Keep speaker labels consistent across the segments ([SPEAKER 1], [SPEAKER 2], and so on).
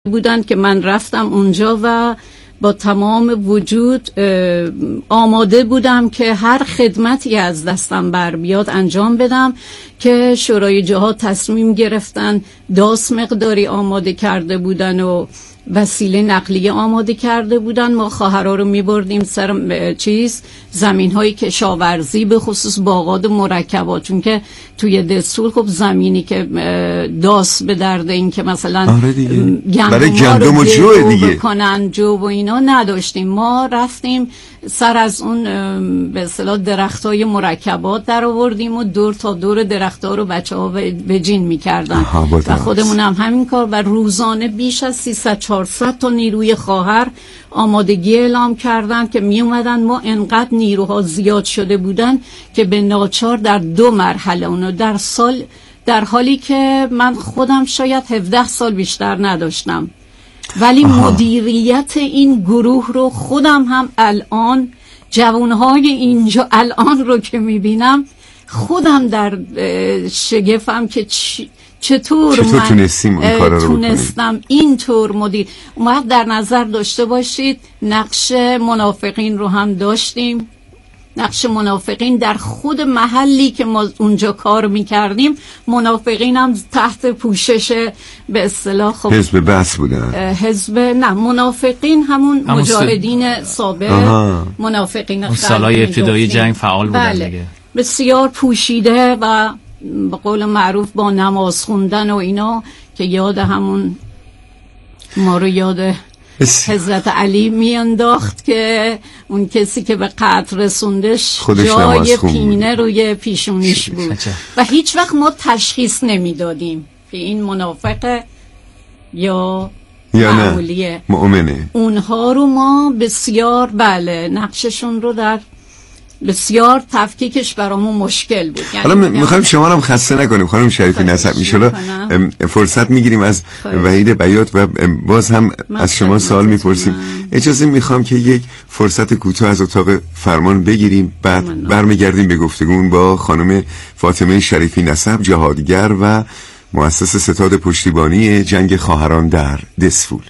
[SPEAKER 1] بودن که من رفتم اونجا و با تمام وجود آماده بودم که هر خدمتی از دستم بر بیاد انجام بدم که شورای جهاد تصمیم گرفتن داس مقداری آماده کرده بودن و وسیله نقلیه آماده کرده بودن. ما خواهرها رو می‌بردیم سر زمین‌های کشاورزی، به خصوص باغات و مرکبات، چون که توی دستور خب زمینی که داس به درد این که مثلا
[SPEAKER 2] گندم و جو دیگه
[SPEAKER 1] بکنن جو و اینا نداشتیم. ما رفتیم سر از اون به اصطلاح درختای مرکبات در آوردیم و دور تا دور درخت‌ها رو بچه‌ها وجین می‌کردن و خودمون هم همین کار و روزانه بیش از 300-400 تا نیروی خواهر آمادگی اعلام کردن که می اومدن. ما انقدر نیروها زیاد شده بودن که به ناچار در 2 مرحله اونو در سال، در حالی که من خودم شاید 17 سال بیشتر نداشتم، ولی مدیریت این گروه رو خودم هم الان جوانهای اینجا الان رو که میبینم خودم در شگفتم که چطور من تونستم اینطور مدیر. اون وقت در نظر داشته باشید نقش منافقین رو هم داشتیم. نقش منافقین در خود محلی که ما اونجا کار میکردیم، منافقین هم تحت پوشش به اصطلاح خب
[SPEAKER 2] حزب بس بودن.
[SPEAKER 1] منافقین همون مجاهدین سابق، منافقین
[SPEAKER 3] سالهای ابتدایی جنگ فعال بودن.
[SPEAKER 1] بله. دیگه بسیار پوشیده و به قول معروف با نماز خوندن و اینا که یاد همون ما رو یاد حضرت علی میانداخت که اون کسی که به قتل رسوندش جای پینه روی پیشونیش بود و هیچ وقت ما تشخیص نمیدادیم که این منافقه یا معمولیه،
[SPEAKER 2] مؤمنه.
[SPEAKER 1] اونها رو ما بسیار نقششون رو در بسیار تفکیکش برامون مشکل بود.
[SPEAKER 2] حالا میخوایم شما هم خسته نکنیم خانم شریفی نسب. میشه فرصت میگیریم از وحید بیات و باز هم از شما سوال میپرسیم. اجازه میخوام که یک فرصت کوتاه از اتاق فرمان بگیریم، بعد برمیگردیم به گفتگون با خانم فاطمه شریفی نسب، جهادگر و مؤسس ستاد پشتیبانی جنگ خواهران در دسفول.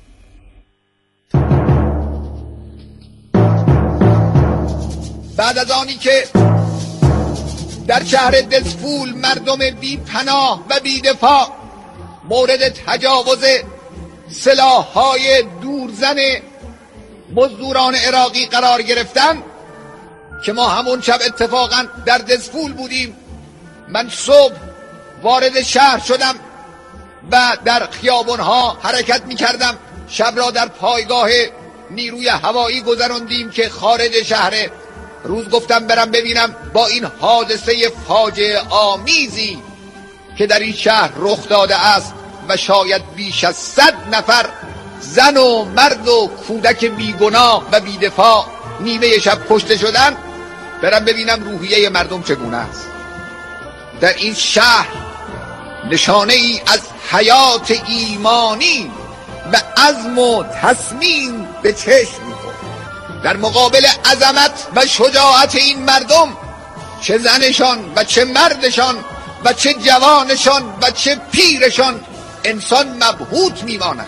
[SPEAKER 4] بعد از آنی که در شهر دسفول مردم بی پناه و بی دفاع مورد تجاوز سلاح‌های دورزن مزدوران عراقی قرار گرفتن که ما همون شب اتفاقا در دسفول بودیم، من صبح وارد شهر شدم و در خیابان‌ها حرکت می‌کردم. شب را در پایگاه نیروی هوایی گذراندیم که خارج شهر. روز گفتم برم ببینم با این حادثه فاجعه آمیزی که در این شهر رخ داده است و شاید بیش از 100 نفر زن و مرد و کودک بیگناه و بیدفاع نیمه شب کشته شدن، برم ببینم روحیه مردم چگونه است. در این شهر نشانه ای از حیات ایمانی و عزم و تصمیم به چشم در مقابل عظمت و شجاعت این مردم، چه زنشان و چه مردشان و چه جوانشان و چه پیرشان، انسان مبهوت میماند.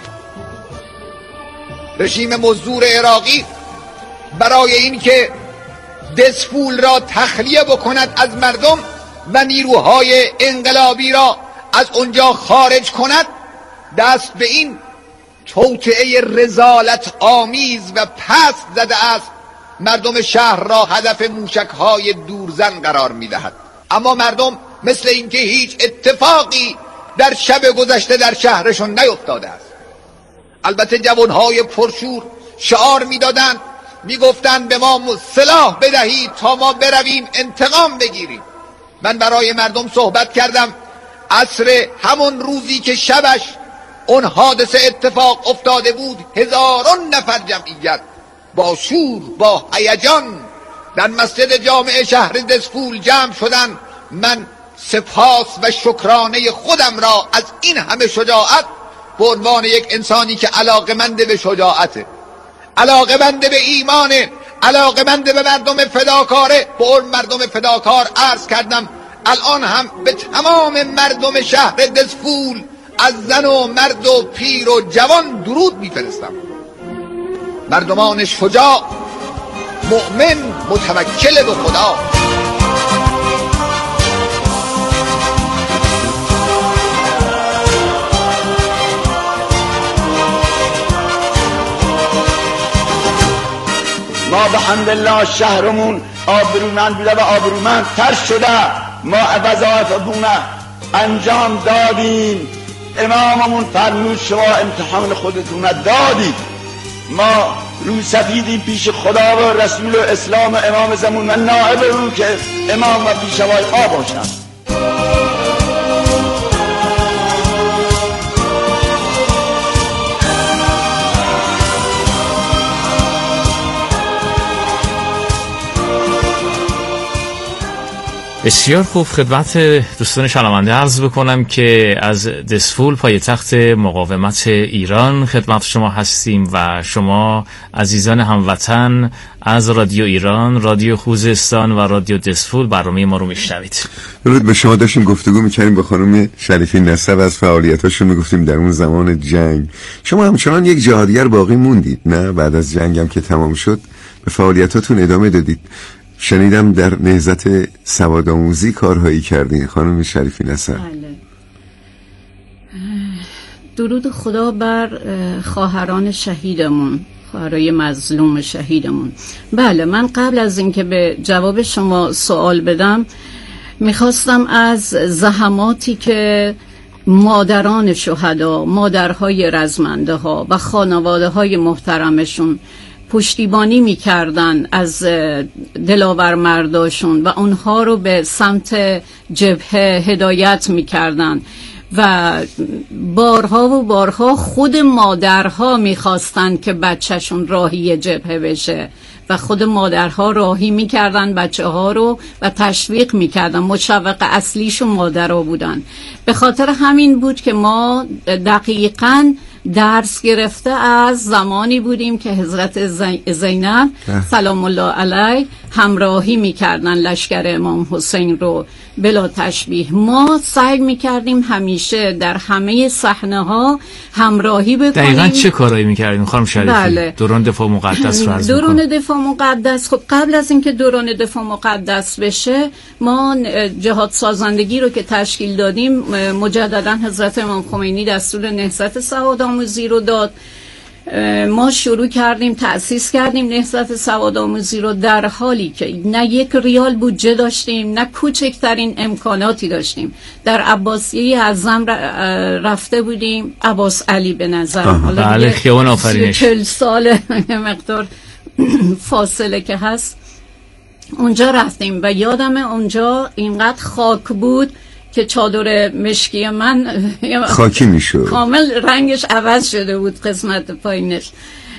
[SPEAKER 4] رژیم مزدور عراقی برای اینکه دسفول را تخلیه بکند از مردم و نیروهای انقلابی را از اونجا خارج کند، دست به این توطئه رذالت آمیز و پست زده است. مردم شهر را هدف موشک‌های دورزن قرار می‌دهد، اما مردم مثل اینکه هیچ اتفاقی در شب گذشته در شهرشون نیفتاده است. البته جوان‌های پرشور شعار می‌دادند، می‌گفتند به ما سلاح بدهید تا ما برویم انتقام بگیریم. من برای مردم صحبت کردم. عصر همون روزی که شبش اون حادثه اتفاق افتاده بود، هزاران نفر جمعیت با شور با هیجان در مسجد جامع شهر دسفول جمع شدن. من سپاس و شکرانه خودم را از این همه شجاعت به عنوان یک انسانی که علاقمند به شجاعته، علاقمند به ایمانه، علاقمند به مردم فداکاره، به اون مردم فداکار عرض کردم. الان هم به تمام مردم شهر دسفول از زن و مرد و پیر و جوان درود میفرستم. مردمان شجاع، مؤمن، متوکل به خدا.
[SPEAKER 5] ما به حمدالله شهرمون آبرومند بوده و آبرومند تر شده. ما وظایفمون انجام دادیم. اماممون فرمود شما امتحان خودتون دادید. ما رو سفیدیم پیش خدا و رسول و اسلام و امام زمان و نائب او که امام و پیشوای ما باشند.
[SPEAKER 3] بسیار خوب. خدمت دوستان شنونده عرض بکنم که از دسفول پایتخت مقاومت ایران خدمت شما هستیم و شما عزیزان هموطن از رادیو ایران، رادیو خوزستان و رادیو دسفول برنامه ما رو میشنوید.
[SPEAKER 2] درود به شما. داشتیم گفتگو میکنیم با خانم شریفی نسب از فعالیتاشون، میگفتیم در اون زمان جنگ شما همچنان یک جهادگر باقی موندید، نه؟ بعد از جنگ هم که تمام شد به فعالیتاتون ادامه دادید. شنیدم در نهضت سوادآموزی کارهایی کردین خانم شریفی نسب.
[SPEAKER 1] بله. درود خدا بر خواهران شهیدمون، خواهرای مظلوم شهیدمون. بله، من قبل از اینکه به جواب شما سوال بدم میخواستم از زحماتی که مادران شهدا، مادرهای رزمنده ها و خانواده های محترمشون پشتیبانی میکردن از دلاور مرداشون و اونها رو به سمت جبهه هدایت میکردن و بارها و بارها خود مادرها میخواستن که بچهشون راهی جبهه بشه و خود مادرها راهی میکردن بچه ها رو و تشویق میکردن. مشوق اصلیشون مادرها بودن. به خاطر همین بود که ما دقیقاً درس گرفته از زمانی بودیم که حضرت زینب سلام الله علیه همراهی میکردن لشکر امام حسین رو بلا تشبیه. ما سعی میکردیم همیشه در همه صحنه ها همراهی بکنیم.
[SPEAKER 3] دقیقاً چه کارایی میکردیم خانم شریفی؟
[SPEAKER 1] بله.
[SPEAKER 3] دوران دفاع مقدس رو عرض
[SPEAKER 1] دوران دفاع مقدس، خب قبل از اینکه دوران دفاع مقدس بشه ما جهاد سازندگی رو که تشکیل دادیم، مجددا حضرت امام خمینی دستور نهضت سوادآموزی رو داد. ما شروع کردیم، تأسیس کردیم نهضت سوادآموزی رو در حالی که نه یک ریال بودجه داشتیم، نه کوچکترین امکاناتی داشتیم. در عباسیه اعظم رفته بودیم، عباس علی به نظر.
[SPEAKER 3] بله، خیابان آفرینش.
[SPEAKER 1] 40 سال مقدار فاصله که هست اونجا رفتیم و یادم اونجا اینقدر خاک بود که چادر مشکی من
[SPEAKER 2] خاکی میشد،
[SPEAKER 1] کامل رنگش عوض شده بود، قسمت پایینش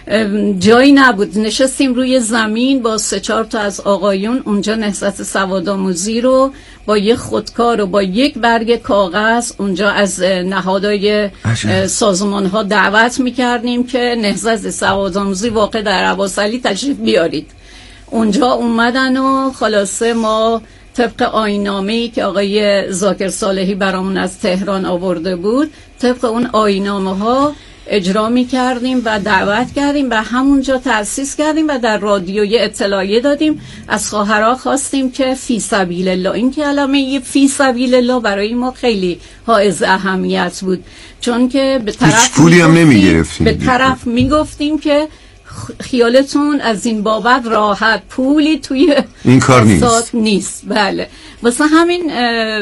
[SPEAKER 1] جایی نبود. نشستیم روی زمین با 3-4 تا از آقایون اونجا نهضت سوادآموزی رو با یک خودکار و با یک برگ کاغذ اونجا از نهادهای سازمان ها دعوت میکردیم که نهضت سوادآموزی واقع در عباس علی تشریف بیارید. اونجا اومدن و خلاصه ما طبق آیین‌نامه‌ای که آقای ذاکر صالحی برامون از تهران آورده بود، طبق اون آیین‌نامه‌ها اجرا می‌کردیم و دعوت کردیم و همونجا تأسیس کردیم و در رادیوی اطلاعیه دادیم. از خواهرها خواستیم که فی سبیل الله، این کلمه فی سبیل الله برای ما خیلی حائز اهمیت بود، چون که به طرف
[SPEAKER 2] پولی هم نمی‌گرفتیم،
[SPEAKER 1] به طرف میگفتیم که خیالتون از این بابت راحت، پولی توی
[SPEAKER 2] این کار
[SPEAKER 1] نیست. بله، واسه همین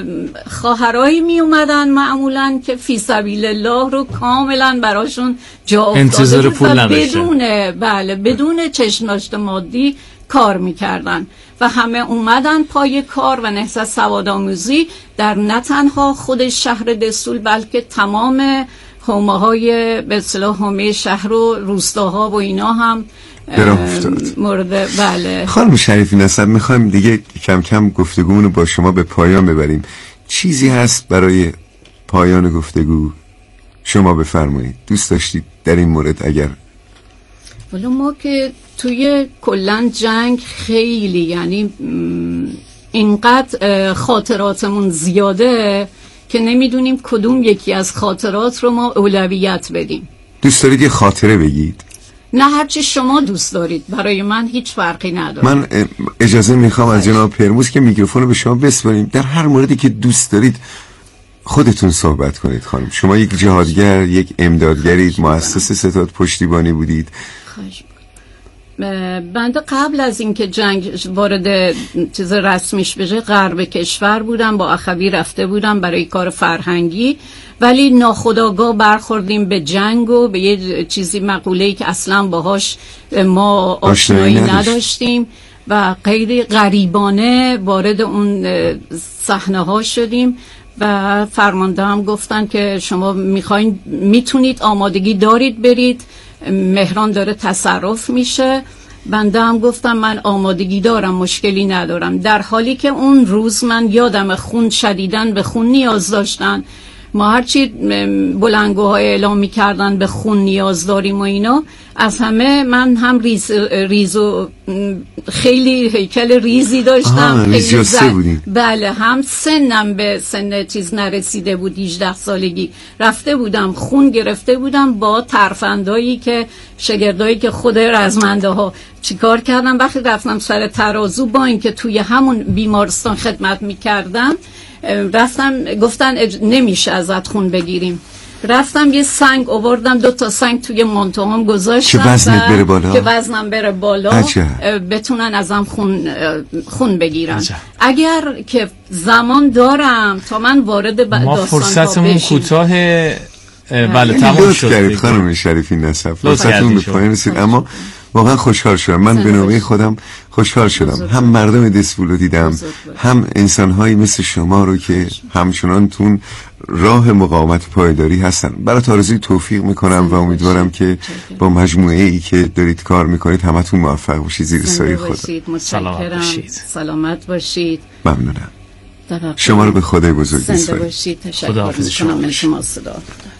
[SPEAKER 1] خواهرایی می اومدن معمولا که فی سبیل الله رو کاملا براشون جا افتاده،
[SPEAKER 3] انتظار پول نداشتن،
[SPEAKER 1] بدون چشم‌داشت مادی کار میکردن و همه اومدن پای کار و نهضت سوادآموزی در نه تنها خود شهر دسفول بلکه تمام حومه‌های به اصطلاح حومه شهر و روستاها و اینا هم مورد. بله
[SPEAKER 2] خانم شریفی نسب، میخوایم دیگه کم کم گفتگومون رو با شما به پایان ببریم. چیزی هست برای پایان گفتگو شما بفرمایید دوست داشتید در این مورد؟ اگر
[SPEAKER 1] ولی ما که توی کلن جنگ خیلی، یعنی اینقدر خاطراتمون زیاده که نمیدونیم کدوم یکی از خاطرات رو ما اولویت بدیم.
[SPEAKER 2] دوست دارید یه خاطره بگید؟
[SPEAKER 1] نه، هرچی شما دوست دارید، برای من هیچ فرقی نداره.
[SPEAKER 2] من اجازه میخوام از جناب پرموز که میکروفون رو به شما بسپاریم، در هر موردی که دوست دارید خودتون صحبت کنید. خانم شما یک جهادگر، یک امدادگرید، مؤسس ستاد پشتیبانی بودید.
[SPEAKER 1] بنده قبل از اینکه جنگ وارد چیز رسمیش بشه غرب کشور بودم، با اخوی رفته بودم برای کار فرهنگی، ولی ناخودآگاه برخوردیم به جنگ و به یه چیزی، مقوله‌ای که اصلا باهاش ما آشنایی نداشتیم و خیلی غریبانه وارد اون صحنه ها شدیم و فرمانده هم گفتن که شما میتونید، آمادگی دارید برید، مهران داره تصرف میشه. بنده هم گفتم من آمادگی دارم، مشکلی ندارم، در حالی که اون روز من یادم خون شدیدن به خون نیاز داشتن. ما هرچی بلندگوهای اعلام میکردن به خون نیاز داریم و اینا، از همه من هم ریز و خیلی هیکل ریزی داشتم،
[SPEAKER 2] خیلی بودیم.
[SPEAKER 1] بله، هم سنم به سن چیز نرسیده بود، 18 سالگی رفته بودم خون گرفته بودم با ترفندایی که شاگردایی که خود رزمنده ها چیکار کردم. وقتی رفتم سر ترازو، با اینکه توی همون بیمارستان خدمت میکردم، رفتم گفتن نمیشه ازت خون بگیریم. رفتم یه سنگ آوردم، 2 سنگ توی منطقه‌ام گذاشتم
[SPEAKER 2] که وزنت بره بالا،
[SPEAKER 1] که وزنم بره بالا، بتونن ازم خون بگیرن. اگر که زمان دارم تا من وارد داستان
[SPEAKER 3] ما فرصتمون کوتاه، بله تموم شد.
[SPEAKER 2] خانم شریفی نصب فرصتمون به پایان رسید، اما واقعا خوشحال شدم. من به نوبه خودم خوشحال شدم، هم مردم دسفول رو دیدم، هم انسان‌هایی مثل شما رو که همچنان تون راه مقاومت پایداری هستن. برات آرزوی توفیق میکنم و امیدوارم که با مجموعه ای که دارید کار میکنید همتون موفق باشید. زیر سایه خدا.
[SPEAKER 1] سلامت باشید.
[SPEAKER 2] ممنونم. شما رو به خدای بزرگ
[SPEAKER 1] میسپارم. زنده باشید. تشکر میکنم از شما. صدا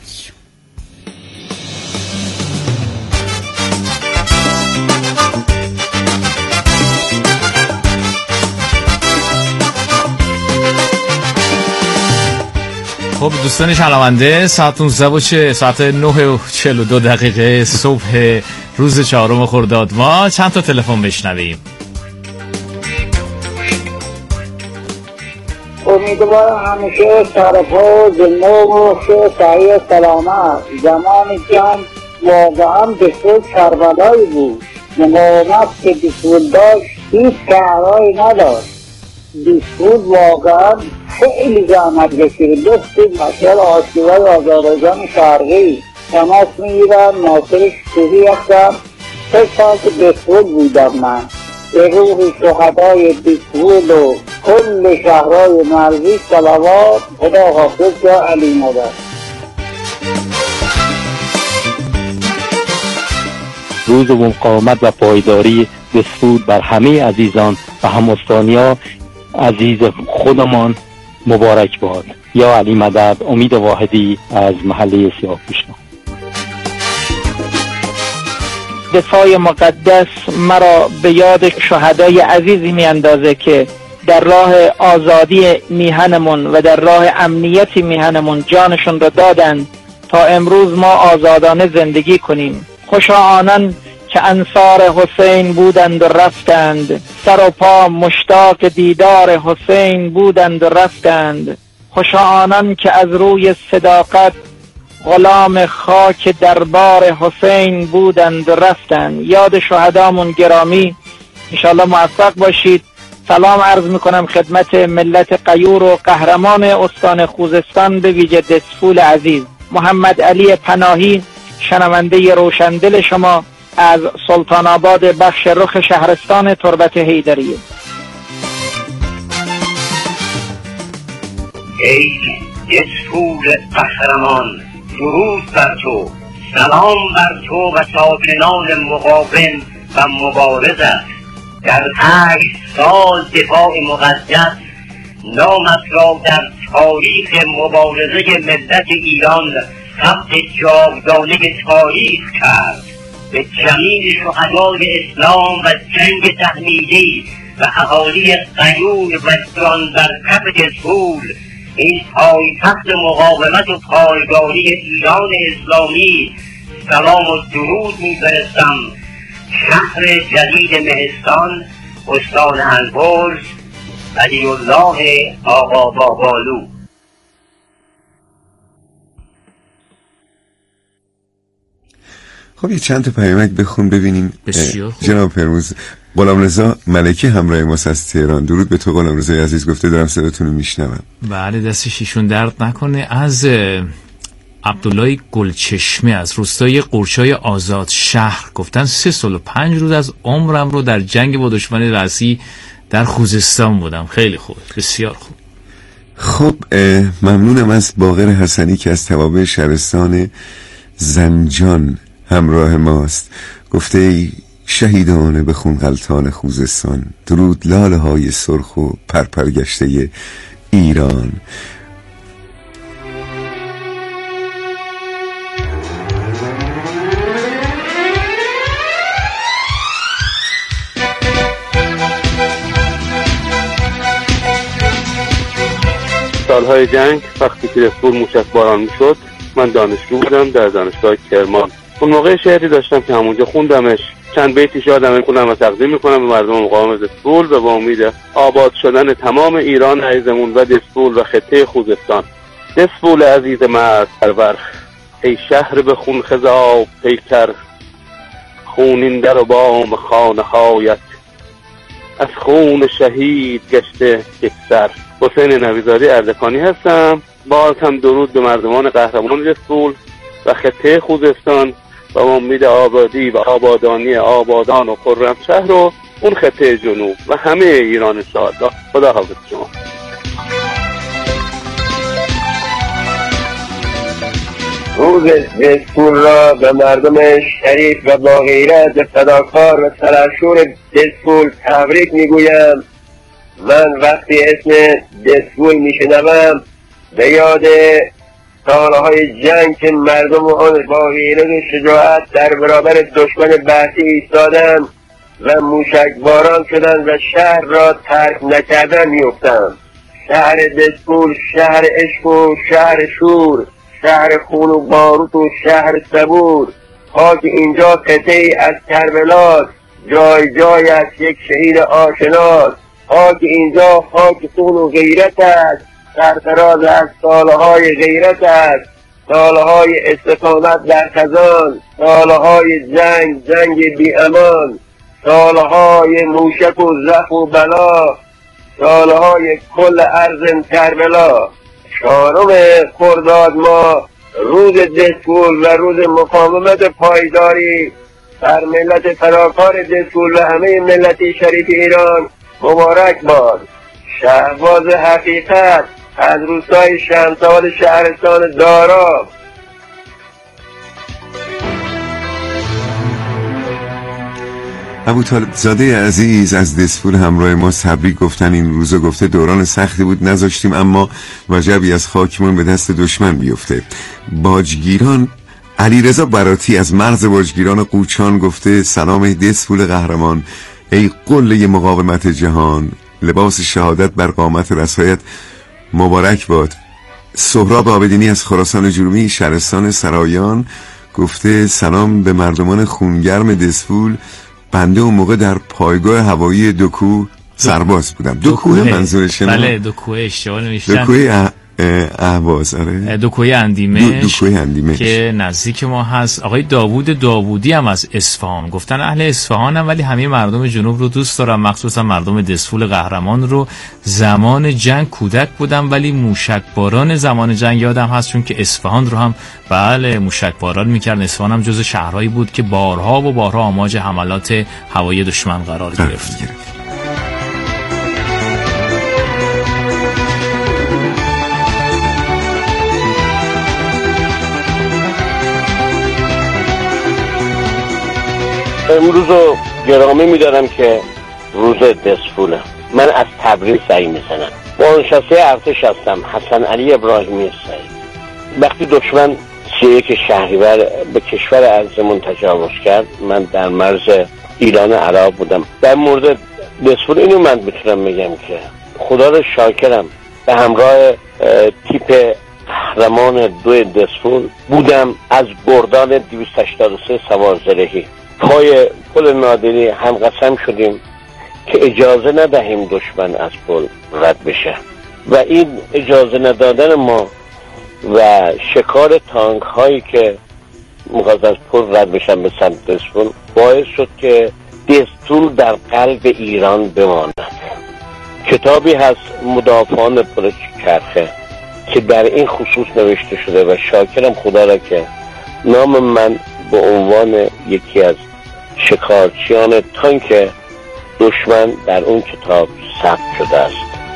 [SPEAKER 3] خب دوستان شنونده، ساعت 19 ساعت 9:42 صبح روز 4 خرداد ما چند تا تلفن بشنویم.
[SPEAKER 6] امیدوارم همیشه سرپا زنده و سعی سلامت. زمان جنگ واقعا دسول کربلایی بود. مقاومت که دسول داشت هیچ شهرهایی نداشت. دسول واقعا خیلی زحمت کشید. دستی مشهر آسیبای آذربایجان شرقی تماس میگیرم. ناصر شکوهی هستم. 3 سال که دسول بودم من. به روح شهدای دسول و کل شهرهای مرزی صلوات. خدا حافظ یا علی مدد.
[SPEAKER 7] روز مقاومت و پایداری دسول بر همه عزیزان و هموطنان عزیز خودمان مبارک باد. یا علی مدد. امید واحدی از محله سیاه‌پوشان. دفاع مقدس مرا به یاد شهدای عزیزی می اندازه که در راه آزادی میهنمون و در راه امنیت میهنمون جانشون را دادن تا امروز ما آزادانه زندگی کنیم. خوشا آنان که انصار حسین بودند و رفتند، سر و پا مشتاق دیدار حسین بودند و رفتند. خوشا آنان که از روی صداقت غلام خاک دربار حسین بودند و رفتند. یاد شهدامون گرامی، انشالله موفق باشید. سلام عرض میکنم خدمت ملت غیور و قهرمان استان خوزستان، به ویژه دسفول عزیز. محمد علی پناهی، شنونده روشندل شما از سلطان آباد، بخش رخ شهرستان تربت حیدریه.
[SPEAKER 8] ای دسفول قهرمان، درود بر تو، سلام بر تو و ساکنان مقاوم و مبارزت. در 8 سال دفاع مقدس نامت را در تاریخ مبارزه ملت ایران ثبت جاودانه تاریخ کرد. به جمیع شهدای اسلام و جنگ تحمیلی و اهالی غیور و جان در کف دسفول این پایتخت مقاومت و پایگاری ایران اسلامی سلام و درود می‌فرستم. شهر جدید مهستان، استان البرز، ولی الله آقا بابالو.
[SPEAKER 2] خب یه چند تا پیامک بخون ببینیم.
[SPEAKER 3] بسیار خوب.
[SPEAKER 2] جناب فرموز، غلامرضا ملکی همراه ماست از تهران. درود به تو غلامرضا عزیز، گفته دارم صداتون رو میشنوم.
[SPEAKER 3] بله دستش ایشون درد نکنه. از عبدالله گلچشمه از روستای قورچای آزاد شهر گفتن 3 سال و 5 روز از عمرم رو در جنگ با دشمن رأسی در خوزستان بودم. خیلی خوب، بسیار خوب.
[SPEAKER 2] خب ممنونم از باقر حسنی که از توابع شهرستان زنجان همراه ماست. گفته ای شهیدان به خون غلطان خوزستان، درود لاله های سرخ و پرپرگشته ایران.
[SPEAKER 9] سالهای جنگ وقتی که دسفول موشک باران میشد، من دانشجو بودم در دانشگاه کرمان. اون موقع شعری داشتم که همونجا خوندمش، چند بیتی شادم میکنم و تقدیم میکنم به مردم مقاوم دسفول و با امید آباد شدن تمام ایران عزیزمون و دسفول و خطه خوزستان. دسفول عزیز مرد پرور، ای شهر به خون خضاب پیکر، خونین در و بام خانه هایت، از خون شهید گشته یکسر. حسین نویزاده اردکانی هستم. باز هم درود به مردمان قهرمان دسفول و خطه خوزستان و امید آبادی و آبادانی آبادان و خرمشهر و اون خطه جنوب و همه ایران انشاءالله. خدا حافظ شما.
[SPEAKER 10] روز دسفول را به مردم شریف و با غیرت فداکار و سرشور دسفول تبریک میگویم. من وقتی اسم دسفول میشنوم به یاد سالهای جنگ که مردم آن با غیرت و شجاعت در برابر دشمن بعثی ایستادند و موشک باران شدند و شهر را ترک نکردن میفتم. شهر دسفول شهر عشق و شهر شور، شهر خون و باروت و شهر صبور. خاک اینجا قطعی از کربلاست، جای جای از یک شهید آشناست. خاک اینجا خاک خون و غیرت است، سرفراز از سالهای غیرت است، سالهای استقامت در خزان، سالهای جنگ بی امان، سالهای موشک و زخم و بلا، سالهای کل ارض کربلا. 4 خرداد ماه روز دسفول و روز مقاومت پایداری بر ملت فداکار دسفول و همه ملت شریف ایران مبارک باد. شهباز حقیقت از روستای شمس‌آباد شهرستان دارا.
[SPEAKER 2] ابوطالب زاده عزیز از دسفول همراه ما تبریک گفتن این روزا. گفته دوران سختی بود نذاشتیم اما وجبی از خاکمون به دست دشمن بیفته. باجگیران علیرضا براتی از مرز باجگیران قوچان گفته سلام دسفول قهرمان، ای قله مقاومت جهان، لباس شهادت بر قامت رسایت مبارک باد. سهراب عابدینی از خراسان جنوبی شهرستان سرایان گفته سلام به مردمان خونگرم دسفول، بنده اون موقع در پایگاه هوایی دوکو سرباز بودم. دوکوه منظورشه؟
[SPEAKER 3] بله دوکوه اشتباه نمیشتن،
[SPEAKER 2] دوکوه اهواز. آره
[SPEAKER 3] دوکوه اندیمش
[SPEAKER 2] که
[SPEAKER 3] نزدیک ما هست. آقای داوود داوودی هم از اصفهان گفتن اهل اصفهان هم ولی همه مردم جنوب رو دوست دارم، مخصوصا مردم دسفول قهرمان رو. زمان جنگ کودک بودم ولی موشک باران زمان جنگ یادم هست، چون که اصفهان رو هم بله موشک باران میکرد. اصفهان هم جز شهرهایی بود که بارها و بارها آماج حملات هوایی دشمن قرار گرفت.
[SPEAKER 11] امروز رو گرامی میدارم که روز دسفوله. من از تبریز سعی میزنم، بازنشسته ارتش هستم، حسن علی ابراهیمی سعید. وقتی دشمن 31 شهریور به کشور عزیزمون تجاوز کرد، من در مرز ایران عراق بودم. در مورد دسفول اینو من میتونم بگم که خدا رو شاکرم به همراه تیپ قهرمان 2 دسفول بودم. از گردان 283 سوار زرهی پای پل نادری هم قسم شدیم که اجازه ندهیم دشمن از پل رد بشه و این اجازه ندادن ما و شکار تانک هایی که میخواست از پل رد بشن به سمت دسفول باعث شد که دستور در قلب ایران بماند. کتابی هست مدافعان پل چرخه که در این خصوص نوشته شده و شاکرم خدا را که نام من به عنوان یکی از شکارچیان تانک دشمن در اون کتاب ثبت شده است.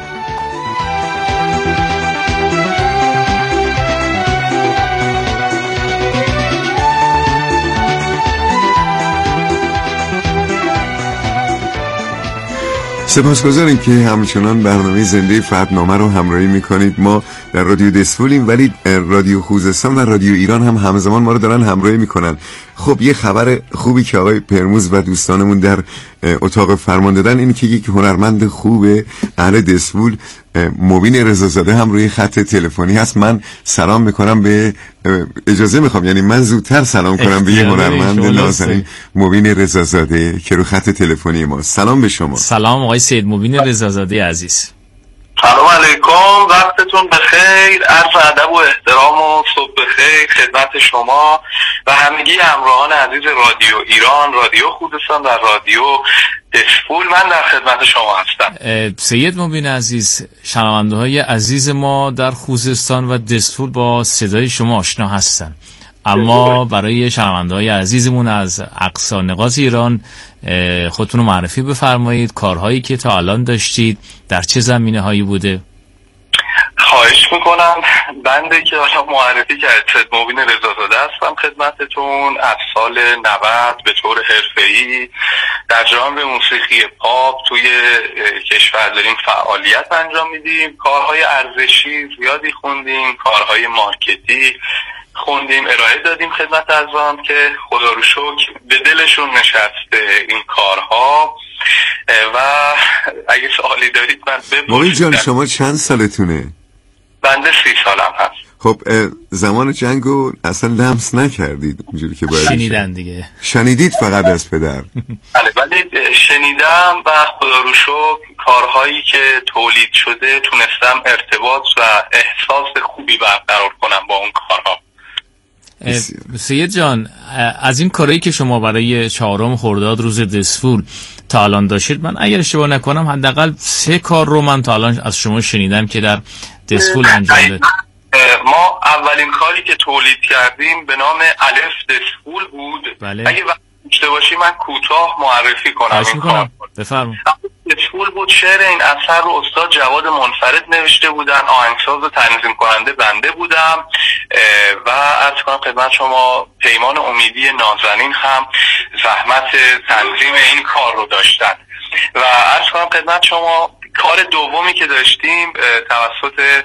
[SPEAKER 2] سپاسگزاریم که همچنان برنامه زنده فتحنامه رو همراهی میکنید. ما در رادیو دسفولیم ولی رادیو خوزستان و رادیو ایران هم همزمان ما رو دارن همراهی میکنن. خب یه خبر خوبی که آقای پرموز و دوستانمون در اتاق فرمان دادن این که یک هنرمند خوب اهل دسفول مبین رضازاده هم روی خط تلفنی هست. من سلام میکنم به اجازه میخوام یعنی من زودتر سلام کنم به یه هنرمند نازنین مبین رضازاده که رو خط تلفنی ما. سلام به شما.
[SPEAKER 3] سلام آقای سید مبین رضازاده عزیز.
[SPEAKER 12] سلام علیکم، وقتتون بخیر، عرض ادب و احترام و صبح بخیر خدمت شما و همگی همراهان عزیز رادیو ایران، رادیو خوزستان و رادیو دسفول. من در خدمت شما هستم.
[SPEAKER 3] سید مبین عزیز، شنونده های عزیز ما در خوزستان و دسفول با صدای شما آشنا هستن، اما برای شنونده های عزیزمون از اقصا نقاط ایران خودتون رو معرفی بفرمایید. کارهایی که تا الان داشتید در چه زمینه هایی بوده؟
[SPEAKER 12] خواهش میکنم. بنده که حالا معرفی کرد سید مبین رضازاده هستم خدمتتون. از سال 90 به طور حرفه‌ای در ژانر موسیقی پاپ توی کشور داریم فعالیت انجام میدیم. کارهای ارزشی زیادی خوندیم، کارهای مارکتی خوندیم، ارائه دادیم خدمت عزیزان که خدا رو شکر به دلشون نشسته این کارها. و اگه سوالی دارید من بپرسید.
[SPEAKER 2] مبین جان شما چند سالتونه؟
[SPEAKER 12] بنده 30 سالم هست.
[SPEAKER 2] خب زمان جنگو اصلا لمس نکردید اونجوری که باید
[SPEAKER 3] شنیدن دیگه؟
[SPEAKER 2] شنیدید فقط از پدر؟
[SPEAKER 12] بله ولی شنیدم و خدا رو شکر کارهایی که تولید شده تونستم ارتباط و احساس خوبی برقرار کنم با اون کارها.
[SPEAKER 3] سید جان، از این کارهایی که شما برای 4 خرداد روز دسفول تا الان داشتید، من اگر اشتباه نکنم حداقل 3 کار رو من تا الان از شما شنیدم که در دسفول انجام دادید.
[SPEAKER 12] ما اولین کاری که تولید کردیم به نام الف دسفول بود.
[SPEAKER 3] بله.
[SPEAKER 12] اگه وقت داشته باشی من کوتاه معرفی کنم این کار.
[SPEAKER 3] بفرمایید.
[SPEAKER 12] دسفول بود. شعر این اثر رو استاد جواد منفرد نوشته بودن، آهنگساز و تنظیم کننده بنده بودم و عرض کنم خدمت شما پیمان امیدی نازنین هم زحمت تنظیم این کار رو داشتن. و عرض کنم خدمت شما کار دومی که داشتیم توسط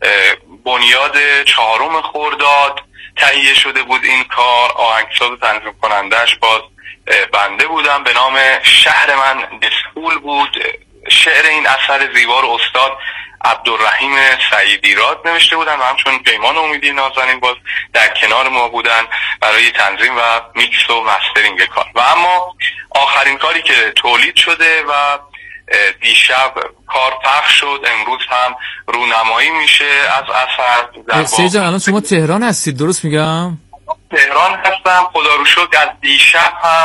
[SPEAKER 12] بنیاد 4 خرداد تهیه شده بود. این کار آهنگساز و تنظیم کنندهش باز بنده بودم، به نام شهر من دسفول بود. شعر این اثر زیبا رو استاد عبدالرحیم سعیدیراد نوشته بودن و همچون پیمان امیدی نازنین باز در کنار ما بودن برای تنظیم و میکس و مسترینگ کار. و اما آخرین کاری که تولید شده و دیشب کار پخش شد، امروز هم رونمایی میشه از اثر.
[SPEAKER 3] سید جان الان شما تهران هستید درست میگم؟
[SPEAKER 12] تهران هستم. خدا رو شکر از دیشب هم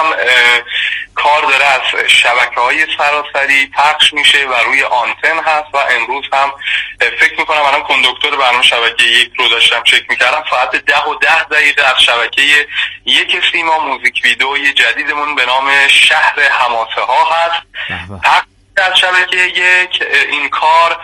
[SPEAKER 12] کار داره از شبکه‌های سراسری پخش میشه و روی آنتن هست و امروز هم فکر میکنم الان کندوکتور برنامه شبکه 1 رو داشتم چک میکردم ساعت 10:10 از شبکه 1 سیما موزیک ویدئوی جدیدمون به نام شهر حماسه ها هست. پخش از شبکه 1. این کار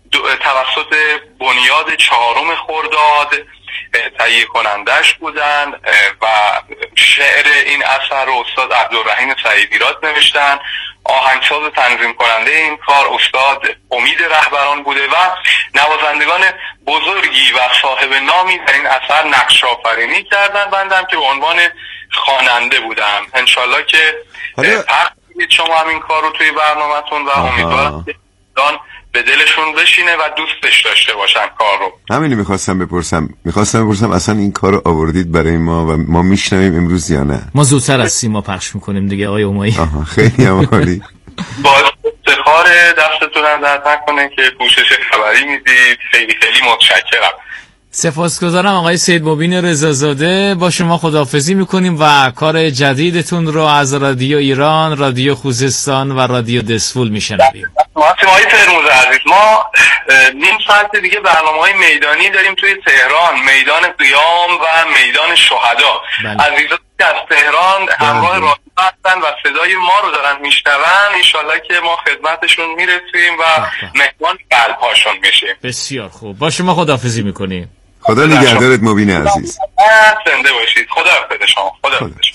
[SPEAKER 12] توسط بنیاد 4 خرداد تهیه کنندش بودن و شعر این اثر رو استاد عبدالرحیم سعیدیراد نوشتن. آهنگساز و تنظیم کننده این کار استاد امید رهبران بوده و نوازندگان بزرگی و صاحب نامی در این اثر نقش آفرینی کردن. بندم که به عنوان خواننده بودم. انشالله که پخش کنید شما هم این کار رو توی برنامه‌تون و امیدوارم که به دلشون بشینه و دوستش داشته باشن کار رو.
[SPEAKER 2] همینی میخواستم بپرسم اصلا این کار رو آوردید برای ما و ما میشنویم امروز یا نه؟
[SPEAKER 3] ما زودتر از سیما پخش میکنیم دیگه آقای امایی.
[SPEAKER 2] خیلی عالی.
[SPEAKER 12] باعث افتخار دستتون هم درد نکنه که پوشش خبری میدید. خیلی خیلی متشکرم.
[SPEAKER 3] سپاسگزارم آقای سید مبین رضازاده. با شما خداحافظی میکنیم و کار جدیدتون رو از رادیو ایران، رادیو خوزستان و رادیو دسفول میشنویم.
[SPEAKER 12] آقای فرموز عزیز، ما نیم ساعت دیگه برنامه‌های میدانی داریم توی تهران، میدان قیام و میدان شهدا. عزیزان که از تهران همراه رادیو هستن و صدای ما رو دارن میشنون، انشالله که ما خدمتشون میرسیم و مهمان قلب‌هاشون میشیم.
[SPEAKER 3] بسیار خوب، با شما خداحافظی میکنیم.
[SPEAKER 2] خدا نگهدارت مبین عزیز.
[SPEAKER 12] زنده باشید. خدا حافظ شما. خدا حافظ شما.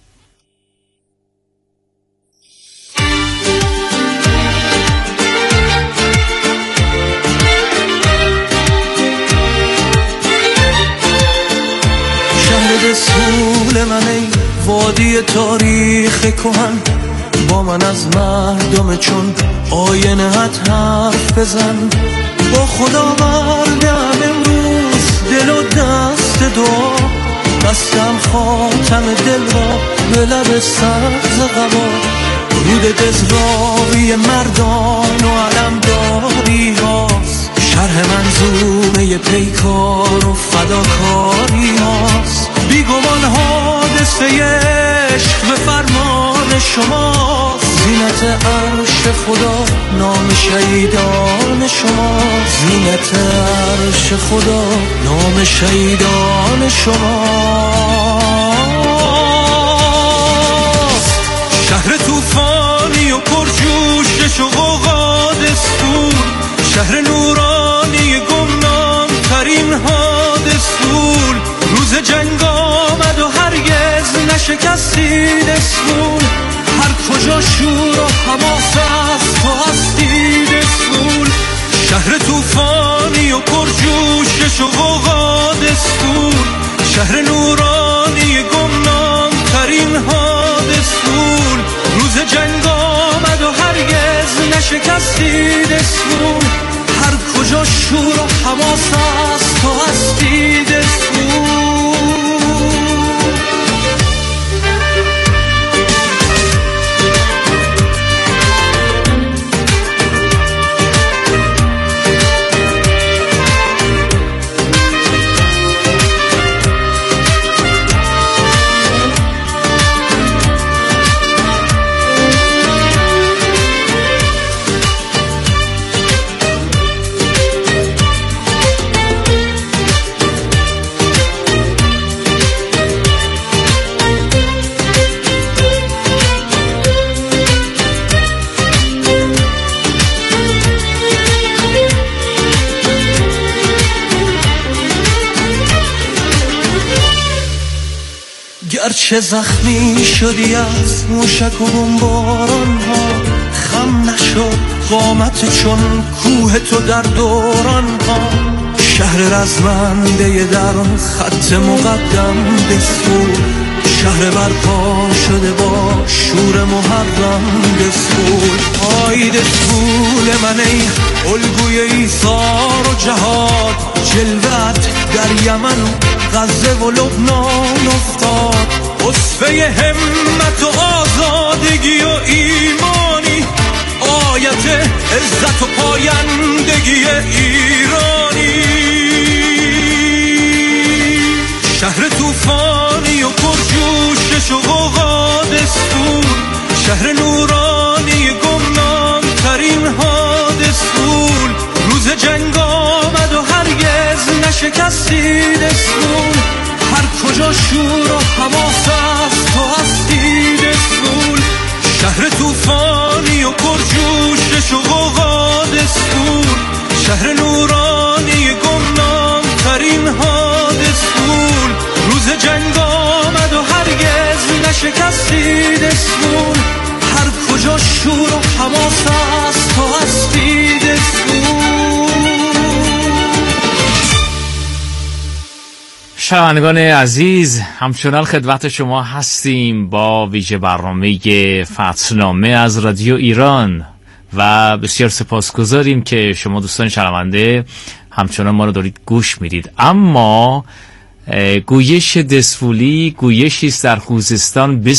[SPEAKER 13] شهر دسفول من ای وادی تاریخ کهن، با من از مردم چون آینه‌ات حرف بزن. با خدا بردم امروز دل و دست دعا، بستم خاتم دل را به لب سبز قبا. رود دزراوی مردان و علمداری هاست، شرح منظومه پیکار و فداکاری هاست. بیگمان حادثه عشق به فرمان شماست، زینت عرش خدا نام شهیدان شماست. زینت عرش خدا نام شهیدان شماست. شهر طوفانی و پرجوشش و غوغا دستور، شهر نورانی گمنام ترین حادثول. روز جنگ آمد و هرگز نشکستید اسمون، هر کجا شور و حماس است تو هستید اسمون. شهر طوفانی و پرجوشش و غوغا دستور، شهر نورانی گمنام ترین حادثول. روز جنگ آمد و هرگز نشکستید اسمون، هر کجا شور و حماس است تو هستید اسمون. گرچه زخمی شدی از موشک و بمباران ها، خم نشد قامت چون کوه تو در دوران ها. شهر رزمنده در خط مقدم دسفول، شهر برپا شده با شور محرم دسفول. آی دسفول من ای الگوی ایثار و جهاد، جلوت در یمن و غزه و لبنان افتاد. اصفه همت و آزادگی و ایمانی، آیت عزت و پایندگی ایرانی. شهر طوفانی و پرجوشش و غوغا دستور، شهر نورانی گمنام ترین حادثول. روز جنگ آمد و هرگز نشکستید اسمون، هر کجا شور و حماس است تو هستید اسمون. شهر طوفانی و پرجوشش و غوغا دستور، شهر نورانی گمنام ترین حادثول. روز جنگ آمد و هرگز نشکستید اسمون، هر کجا شور و حماس است تو هستید اسمون.
[SPEAKER 3] شنوندگان عزیز، همچنان خدمت شما هستیم با ویژه برنامه فتحنامه از رادیو ایران و بسیار سپاسگزاریم که شما دوستان شنونده همچنان ما رو دارید گوش میدید. اما گویش دسفولی گویشی است در خوزستان